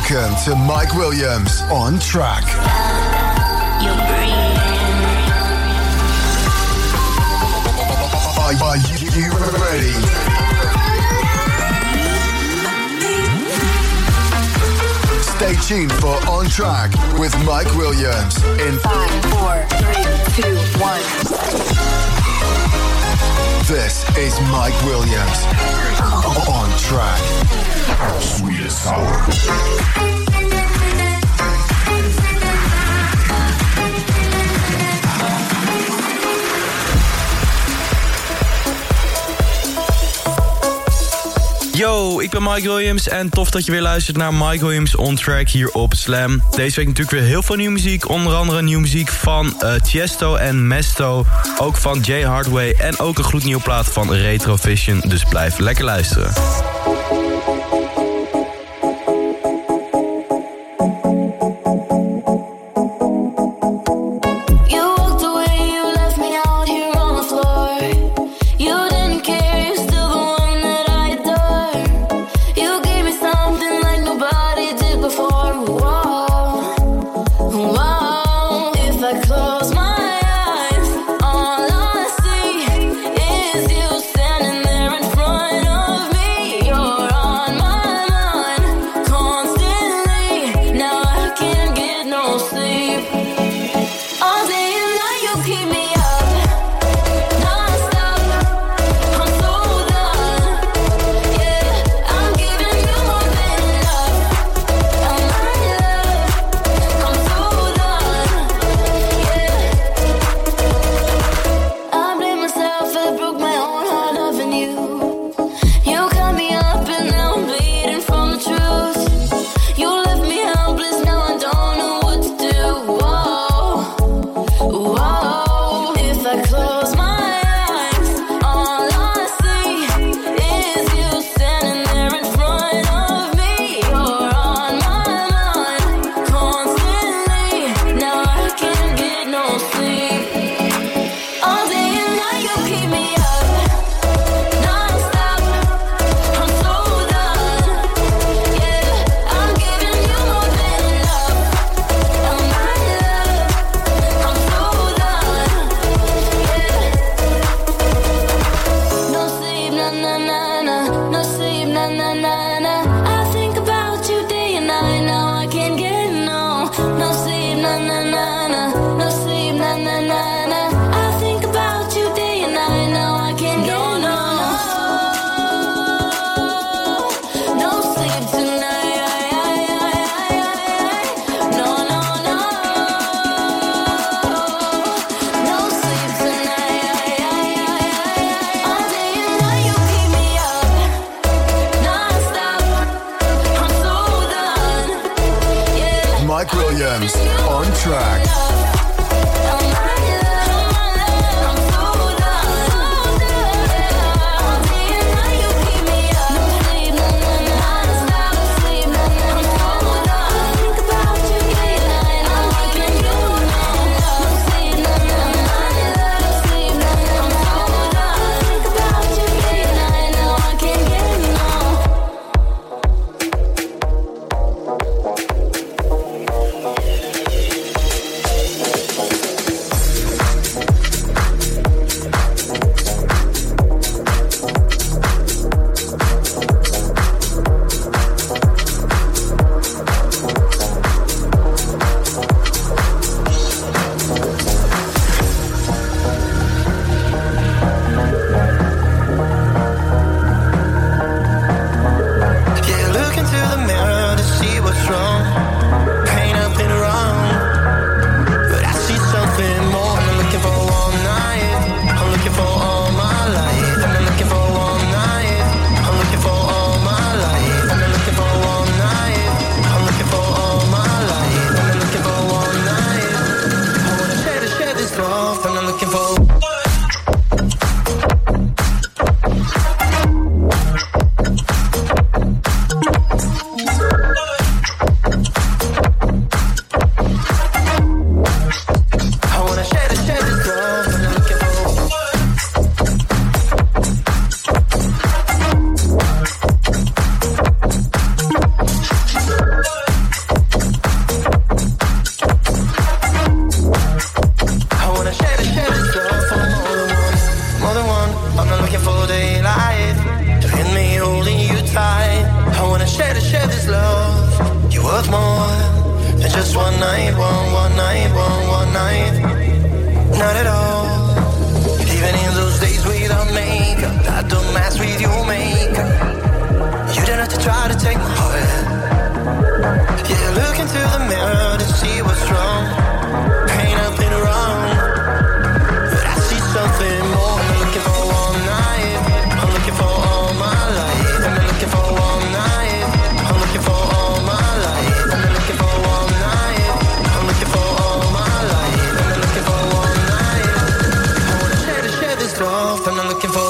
Welcome to Mike Williams on Track. Are you ready? Stay tuned for On Track with Mike Williams in 5, 4, 3, 2, 1. This is Mike Williams on Track. Sweet and sour. Yo, ik ben Mike Williams en tof dat je weer luistert naar Mike Williams On Track hier op Slam. Deze week natuurlijk weer heel veel nieuwe muziek. Onder andere nieuwe muziek van Tiesto en Mesto. Ook van Jay Hardway en ook een gloednieuwe plaat van Retrovision. Dus blijf lekker luisteren. On Track. one night. Not at all. Even in those days without makeup, that don't match with your makeup. You don't have to try to take my heart. Yeah, look into the mirror to see what's wrong. Ain't nothing wrong, but I see something more. I'm looking for all night. I'm looking for all my life. I'm looking for all night. I'm looking for all my life. I'm looking for all night. I'm looking for all my life. I'm looking for all night. I wanna share this love. I'm looking for.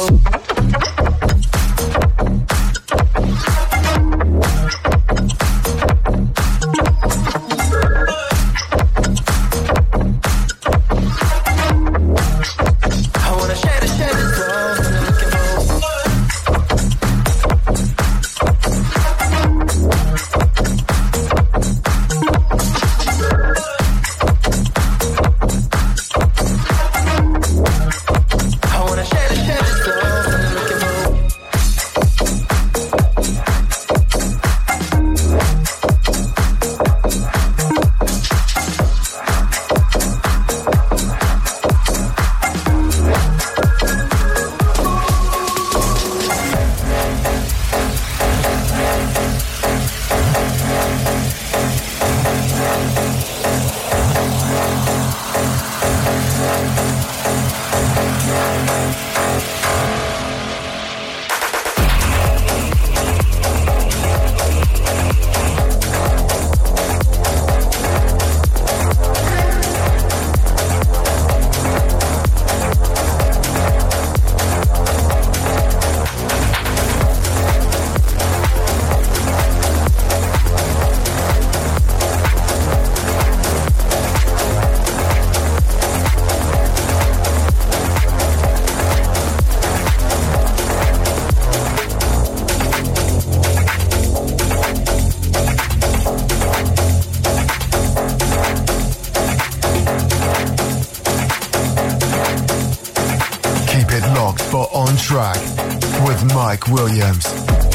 Track with Mike Williams.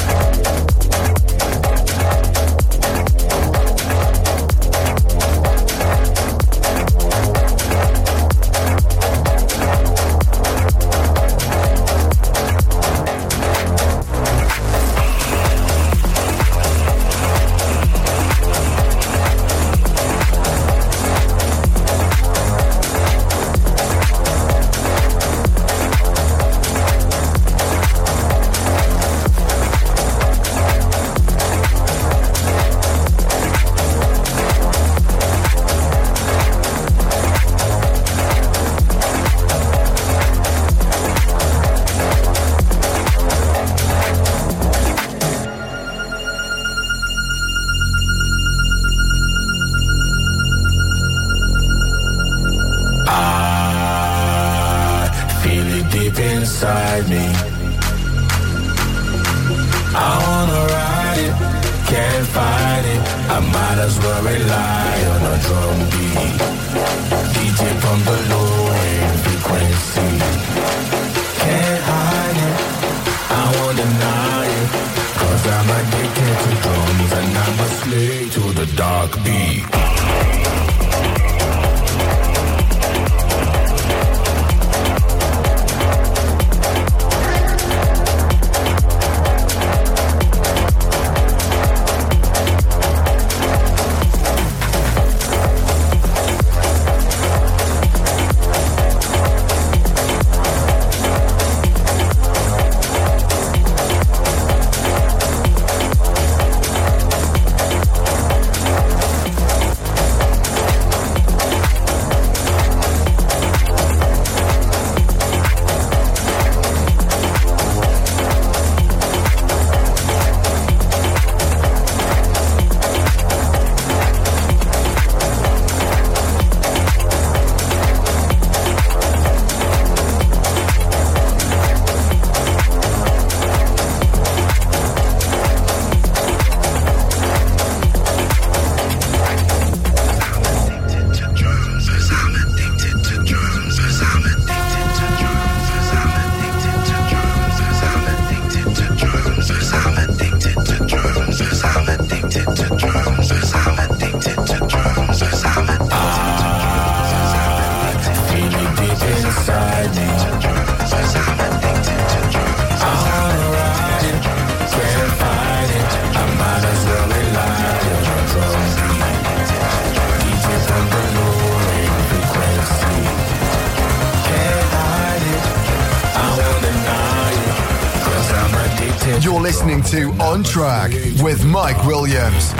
Inside me, I wanna ride it, can't fight it. I might as well rely on a drum beat. DJ from the low frequency, can't hide it, I won't deny it. Cause I'm addicted to drums and I'm a slave to the dark beat. You're listening to On Track with Mike Williams.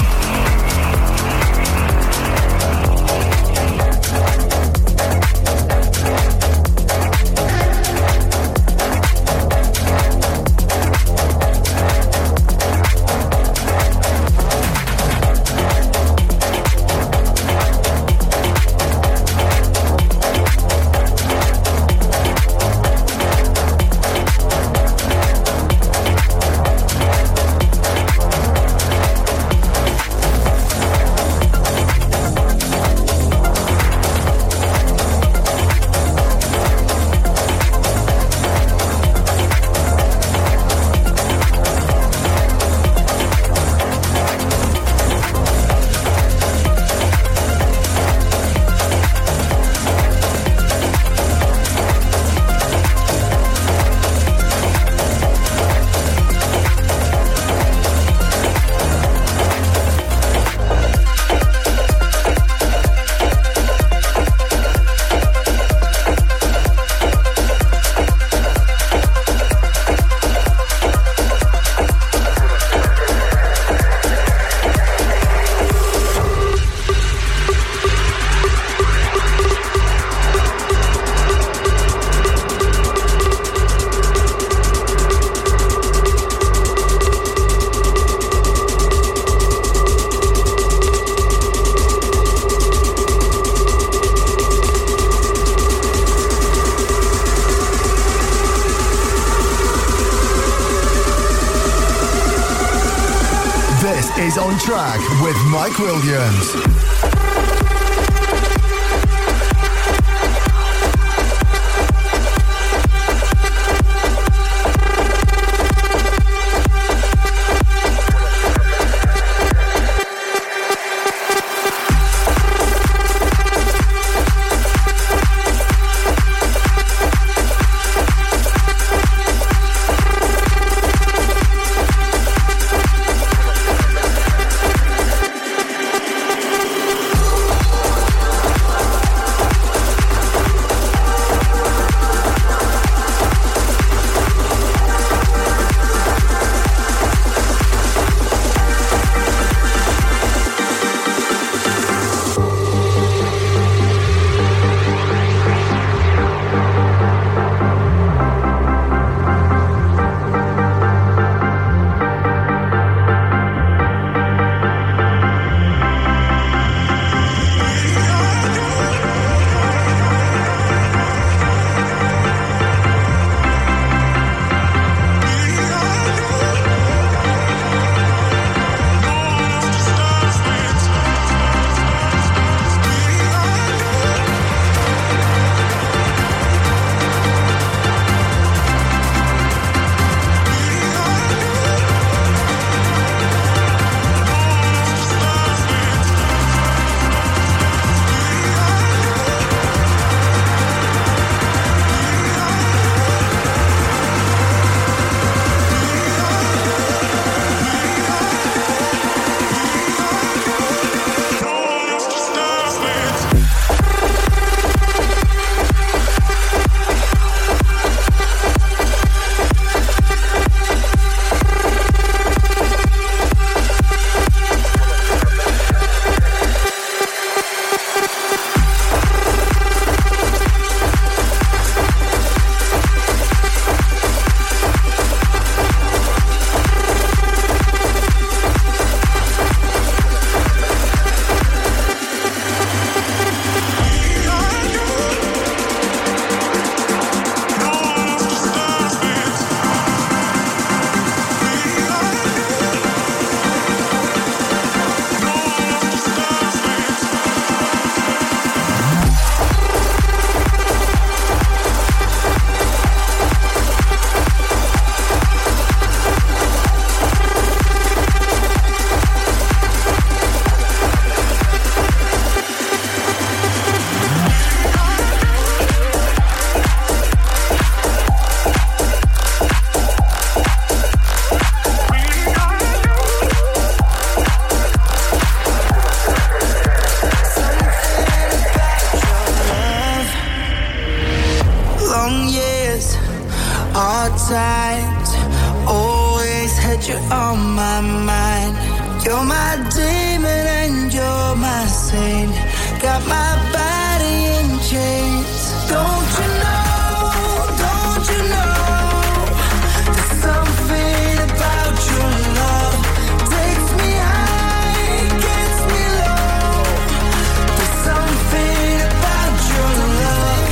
Is On Track with Mike Williams. you on my mind. You're my demon and you're my saint. Got my body in chains. Don't you know, don't you know, there's something about your love. Takes me high, gets me low. There's something about your love.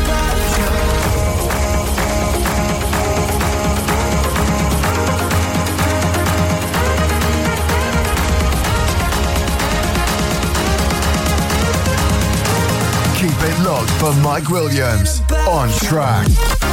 Keep it locked for Mike Williams on track.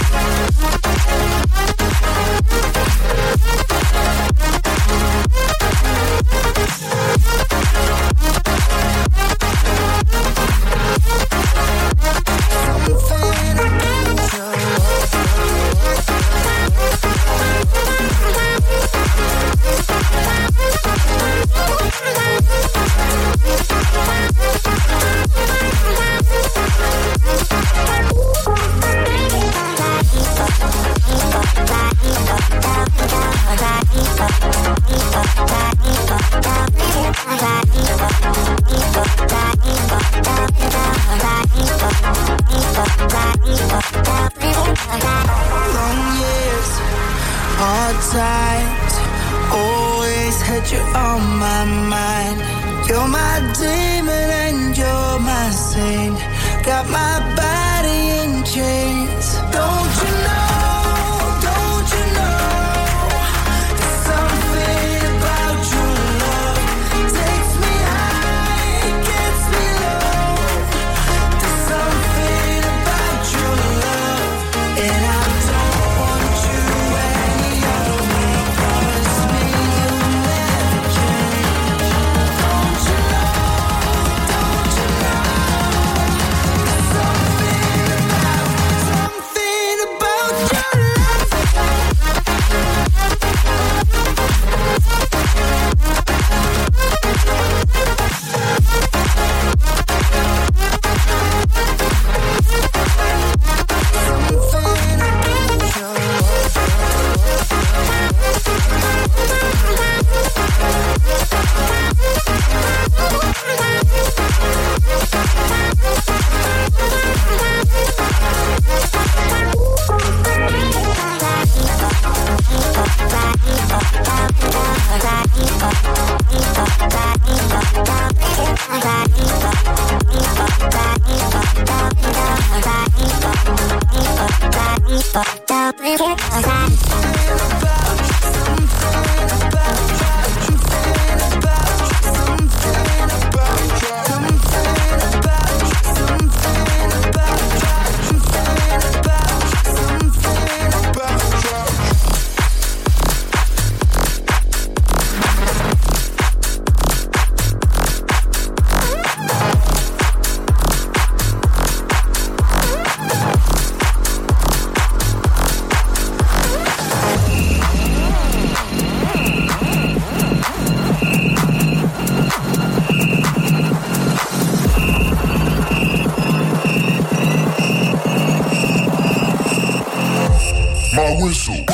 Whistle.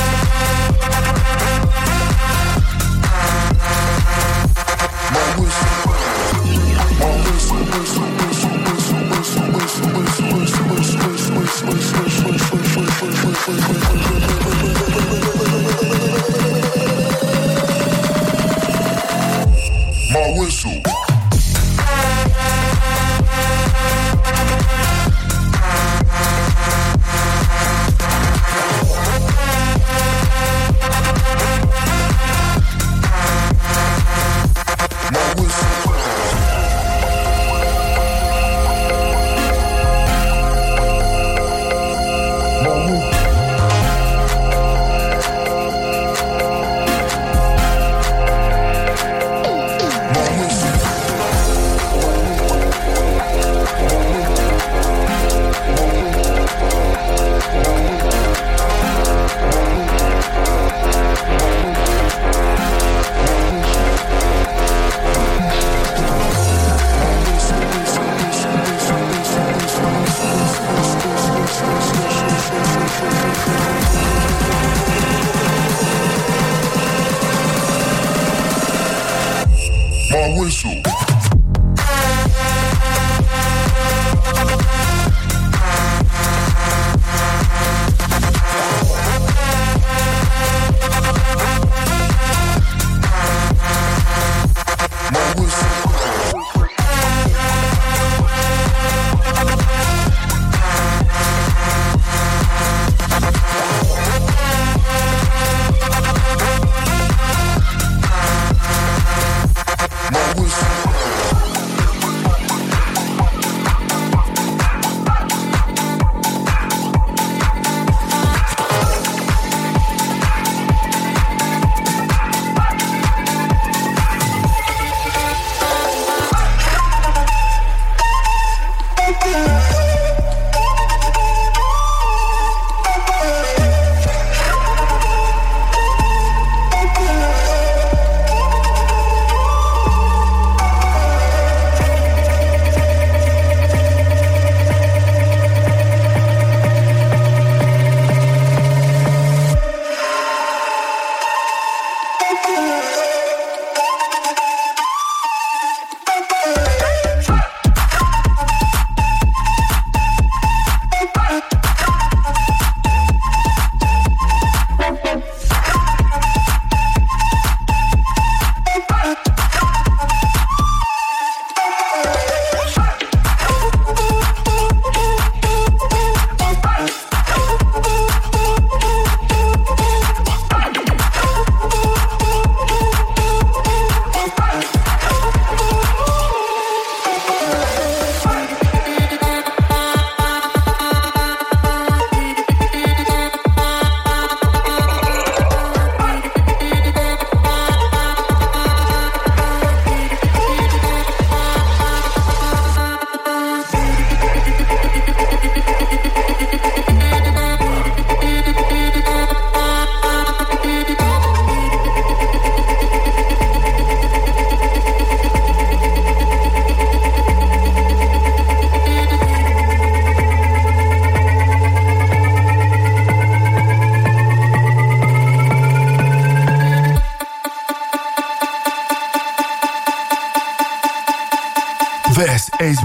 My whistle.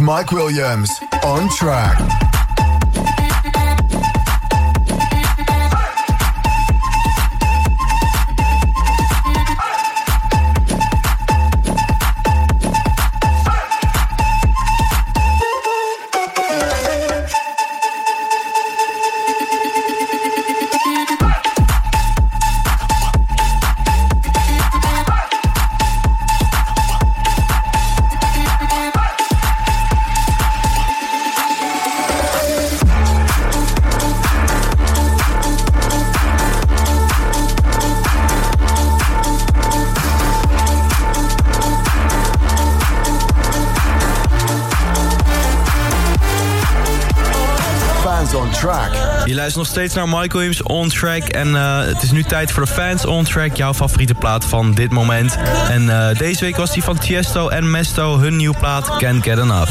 Mike Williams. On Track. Je luistert nog steeds naar Mike Williams On Track. En het is nu tijd voor de Fans On Track. Jouw favoriete plaat van dit moment. En deze week was die van Tiesto en Mesto. Hun nieuwe plaat Can't Get Enough.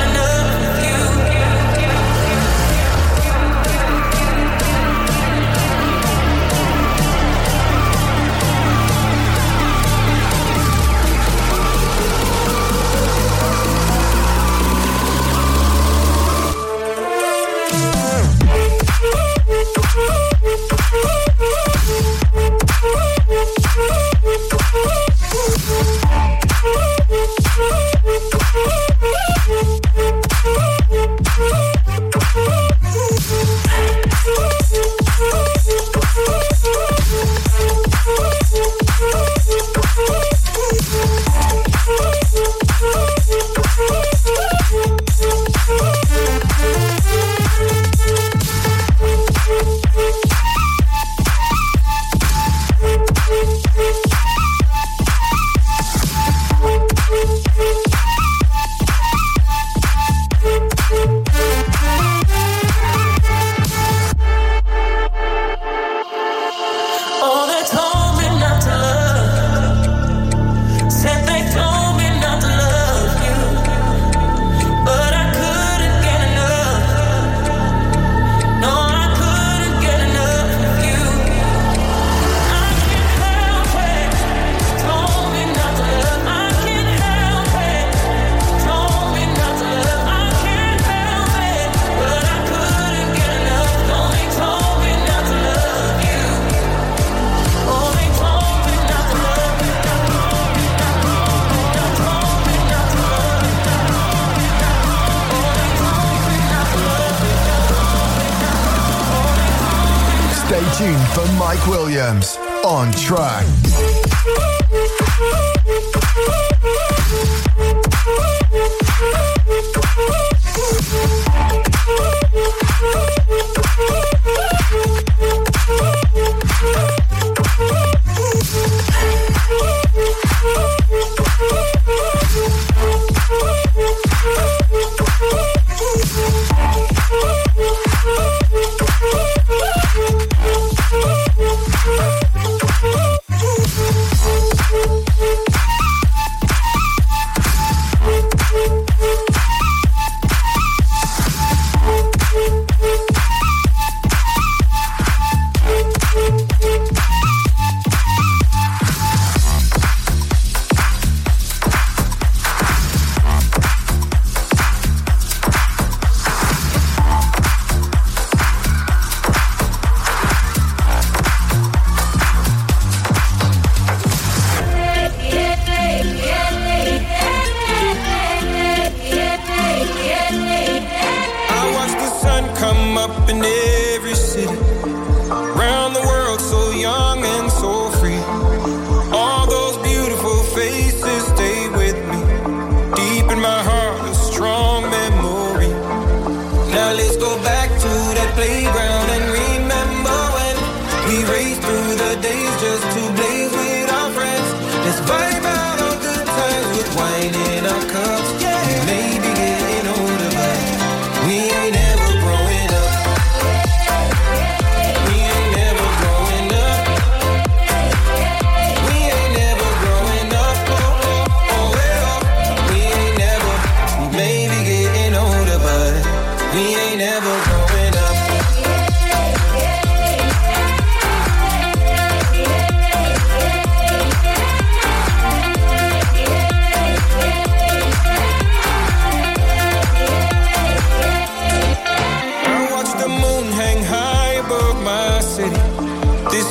Stay tuned for Mike Williams On Track.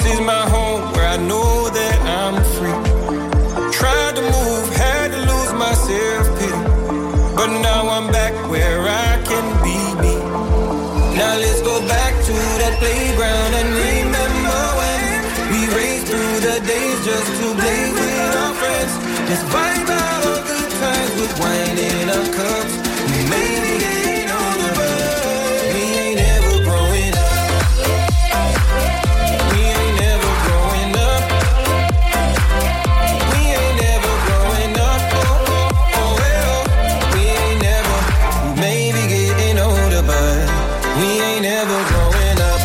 is my home where I know that I'm free. Tried to move, had to lose my self-pity, but now I'm back where I can be me. Now let's go back to that playground and remember when we raced through the days just to play with our friends. Just vibe out all good times with wine in our cups. We made it on the bus. We ain't ever growing up. We ain't never growing up. We ain't never growing up. Oh, oh, oh, well. We ain't never, maybe getting older, but we ain't never growing up.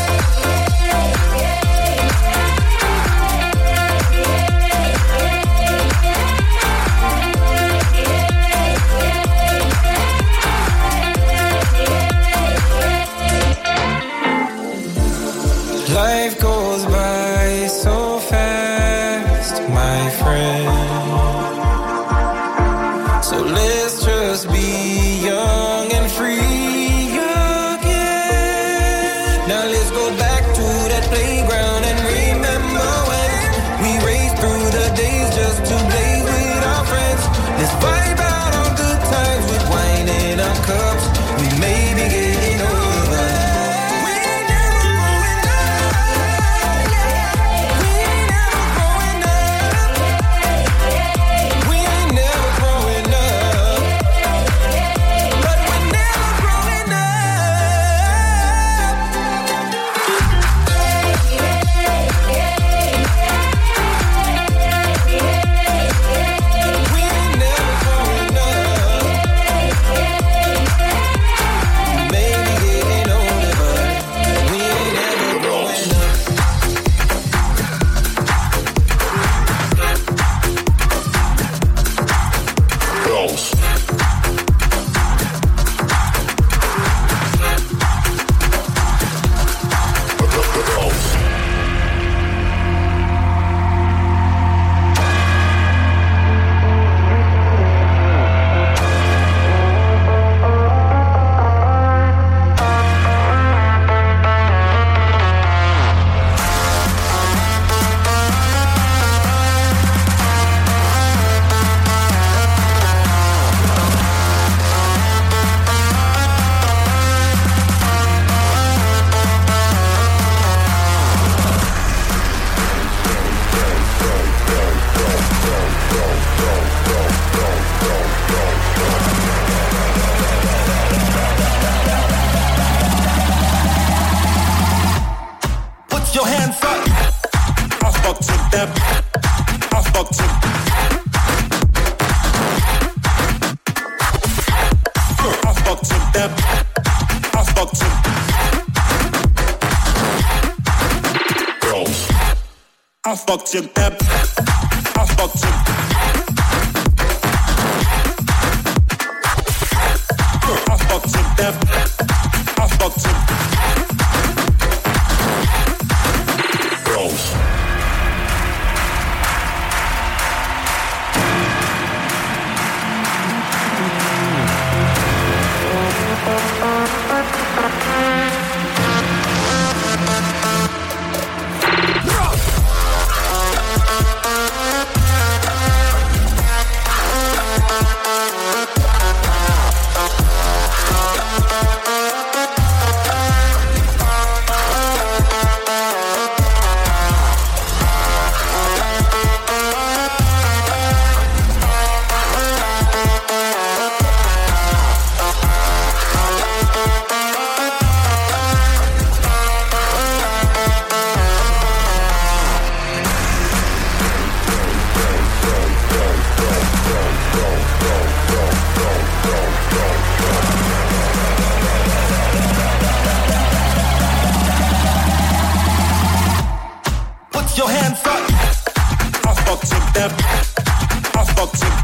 Life goes by so fast, my friend. So let's just be young and free again. Now let's go back to that playground and remember when we raced through the days just to play with our friends. Let's vibe out on good times with wine in our cups. We may be getting over. We ain't never growing up. We ain't never growing up. We ain't never growing up. But we're never growing up. We ain't never growing up. Maybe getting older, but we ain't never growing up. Put your hands up. I fucked with them. I fucked with. I fucked with them. I fucked with. I fucked with them. I fucked with. I fucked with them. I fucked with. Your hands up. I fucked with them. I fucked with.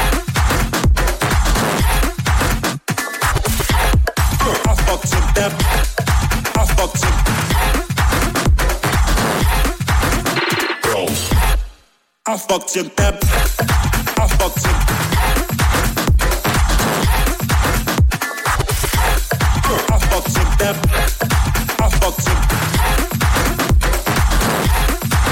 I fucked with them. I fucked with. I fucked with them. I fucked with. I fucked with them. I fucked with.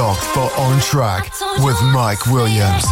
locked for On Track with Mike Williams.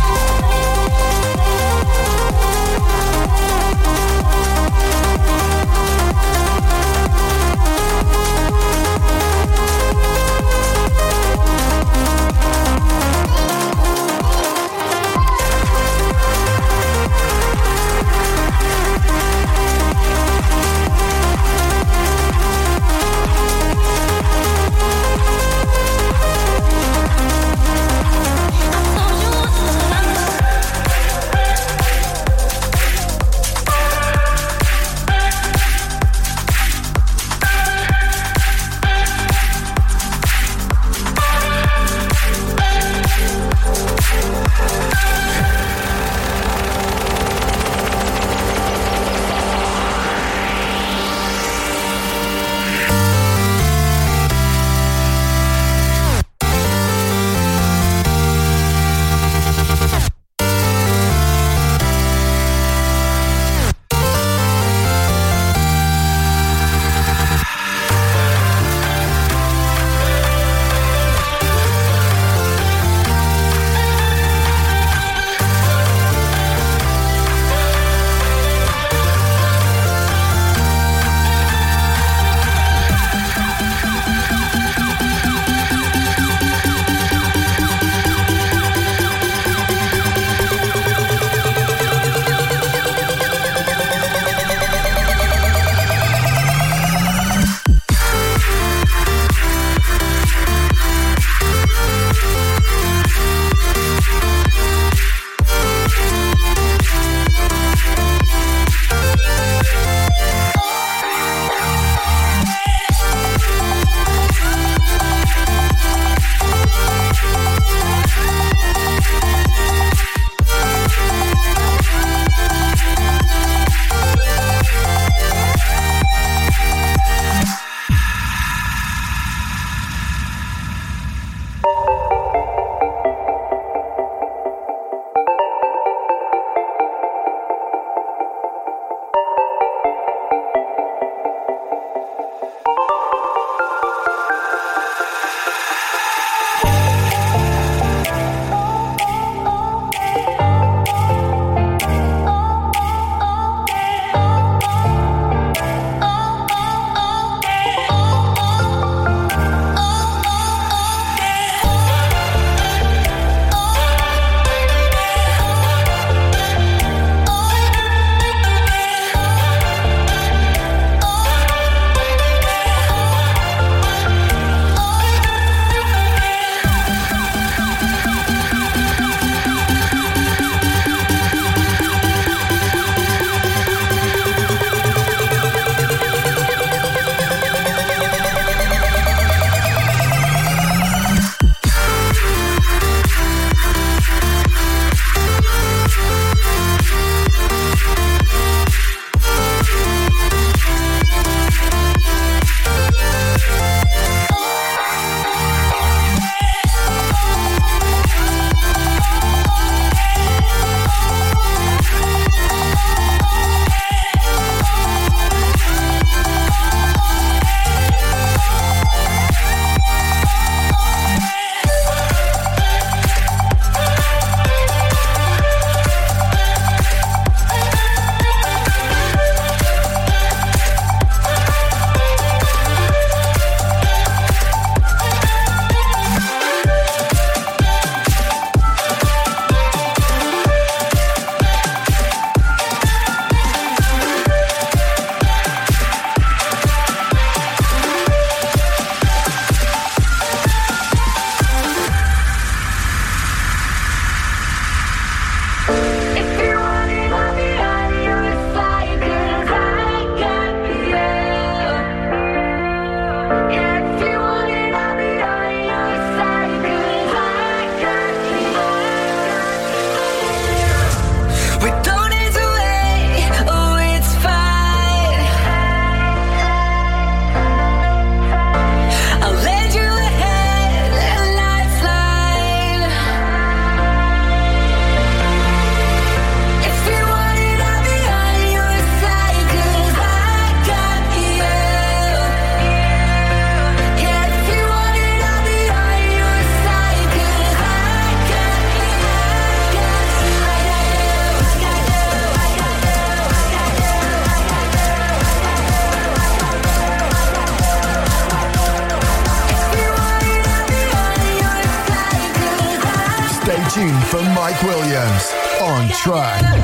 tuned for Mike Williams on track.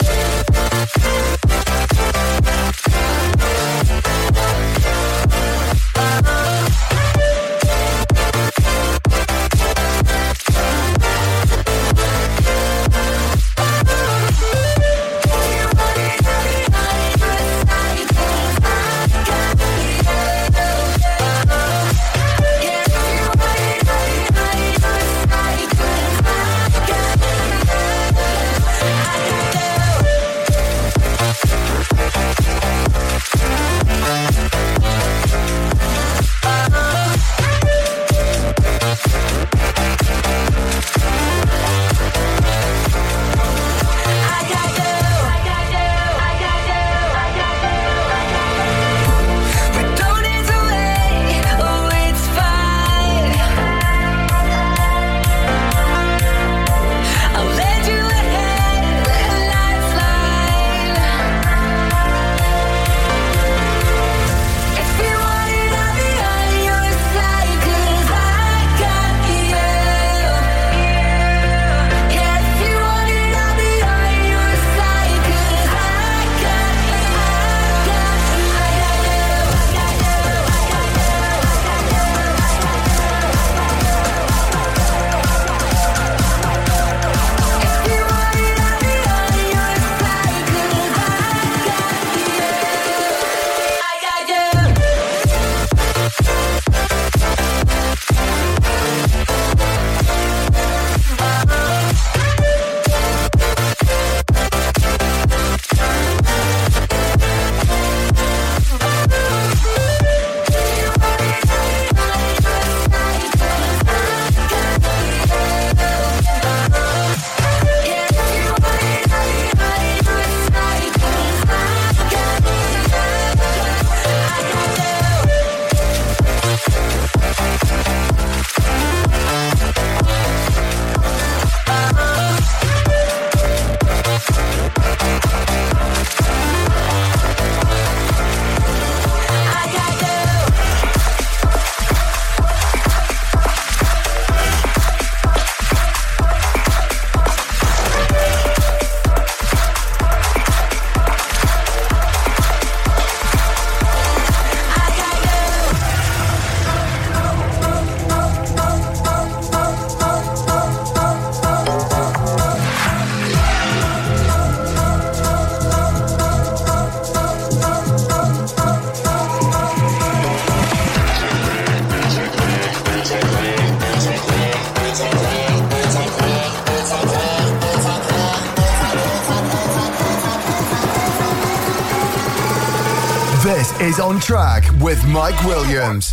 This is On Track with Mike Williams.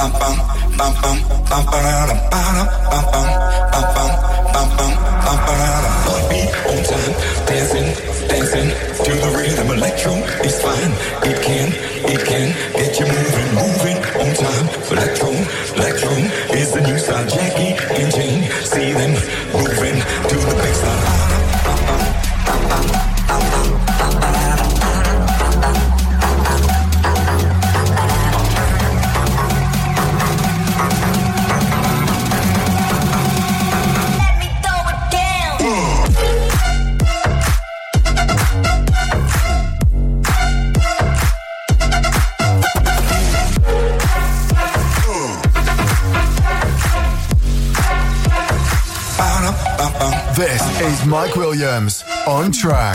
Heartbeat on time, dancing to the rhythm. Electro is fine. It can get you moving on time. Electro is the new style. Jackie and Jane, see them moving to the baseline. This is Mike Williams on track.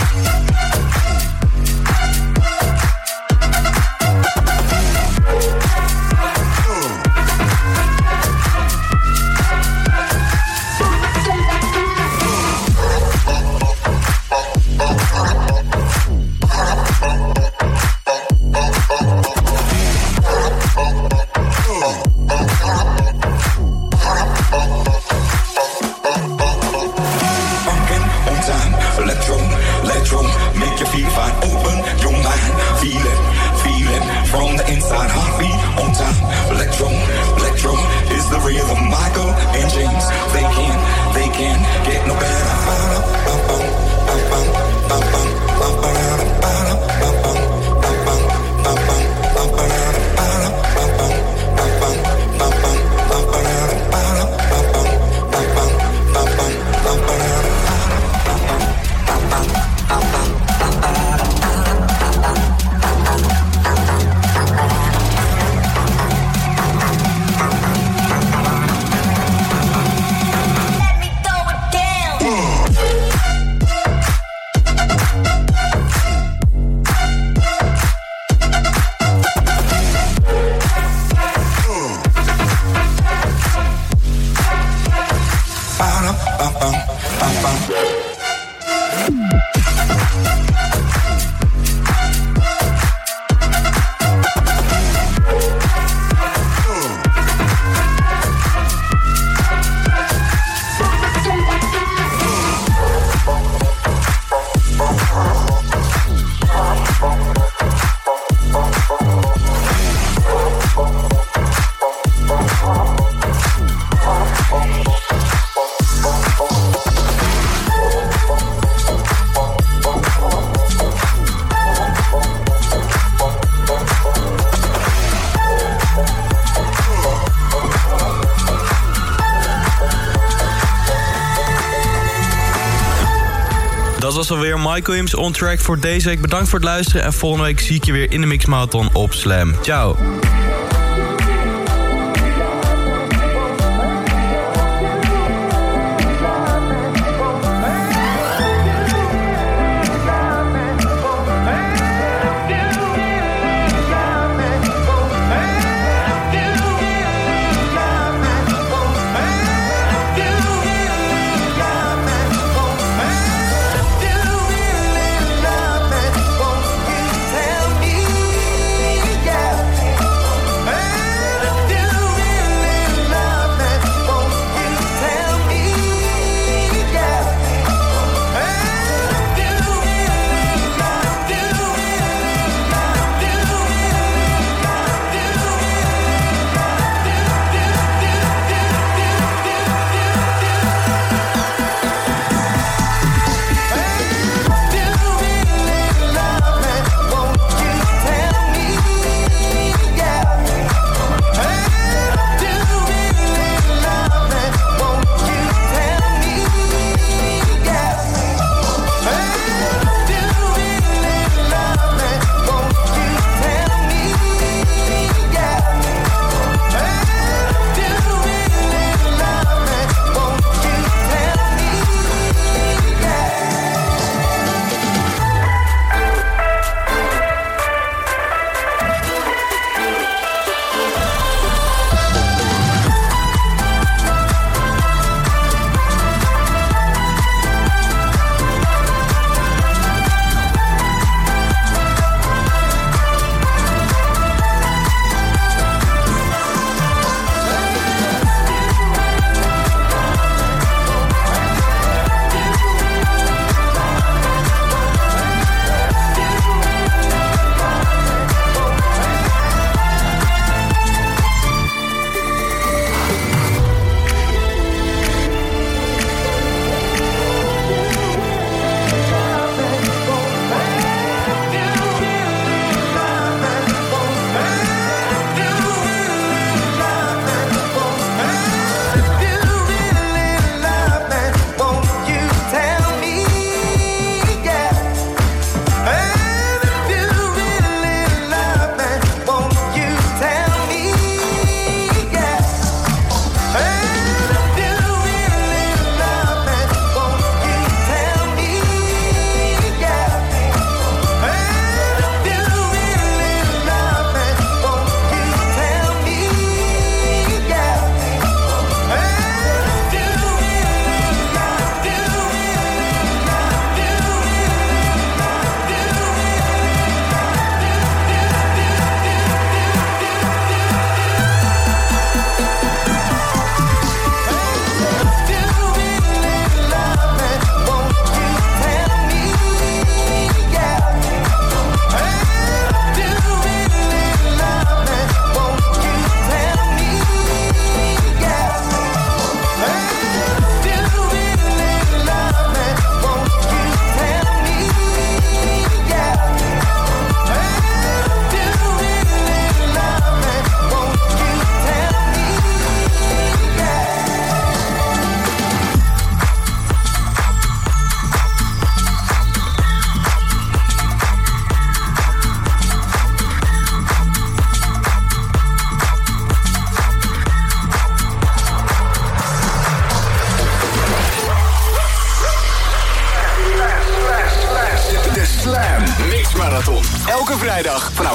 Dat was alweer Mike Williams on track voor deze week. Bedankt voor het luisteren en volgende week zie ik je weer in de Mix Marathon op Slam. Ciao.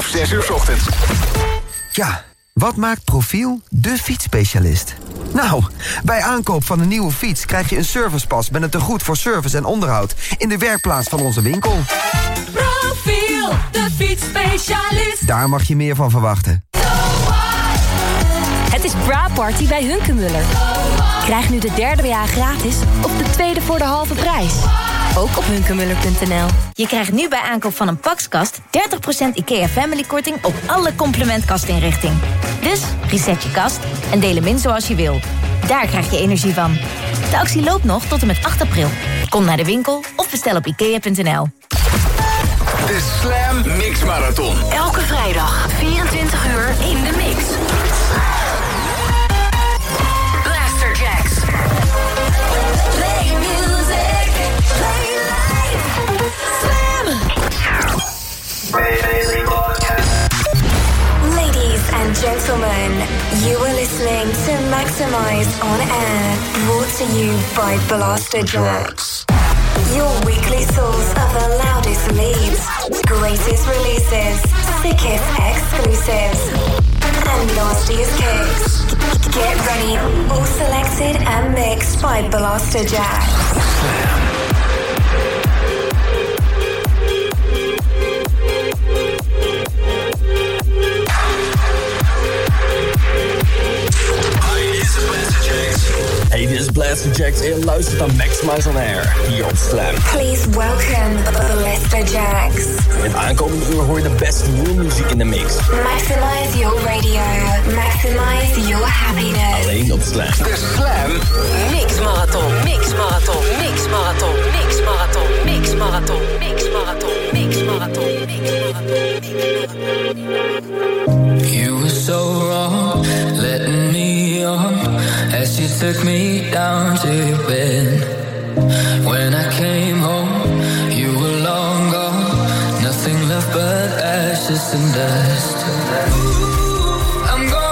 6 uur 's ochtends. Ja, wat maakt Profiel de fietsspecialist? Nou, bij aankoop van een nieuwe fiets krijg je een servicepas met een tegoed voor service en onderhoud in de werkplaats van onze winkel. Profiel, de fietsspecialist. Daar mag je meer van verwachten. Het is Bra-party bij Hunkemuller. Krijg nu de derde jaar gratis of de tweede voor de halve prijs. Ook op hunkemuller.nl. Je krijgt nu bij aankoop van een Paxkast 30% IKEA Family korting op alle complementkastinrichting. Dus reset je kast en deel hem in zoals je wil. Daar krijg je energie van. De actie loopt nog tot en met 8 april. Kom naar de winkel of bestel op ikea.nl. De Slam Mix Marathon. Elke vrijdag 24 uur in de mix. Blaster Jacks. Play music, play life. Slam. Ladies and gentlemen, you are listening to Maximize on Air, brought to you by Blaster Jacks. Your weekly source of the loudest leads, greatest releases, sickest exclusives, and nastiest kicks. Get ready, all selected and mixed by Blaster Jacks. Hey, dit is Blaster Jacks en je luistert naar Maximize on Air, hier op Slam. Please welcome Blaster Jacks. In het aankomende uur hoor je de beste nieuwe muziek in de mix. Maximize your radio, maximize your happiness. Alleen op Slam. De Slam Mix Marathon, Mix Marathon, Mix Marathon, Mix Marathon, Mix Marathon, Mix Marathon, Mix Marathon, Mix Marathon. You were so wrong, letting me on as you took me down to your bed. When I came home, you were long gone, nothing left but ashes and dust. I'm gone.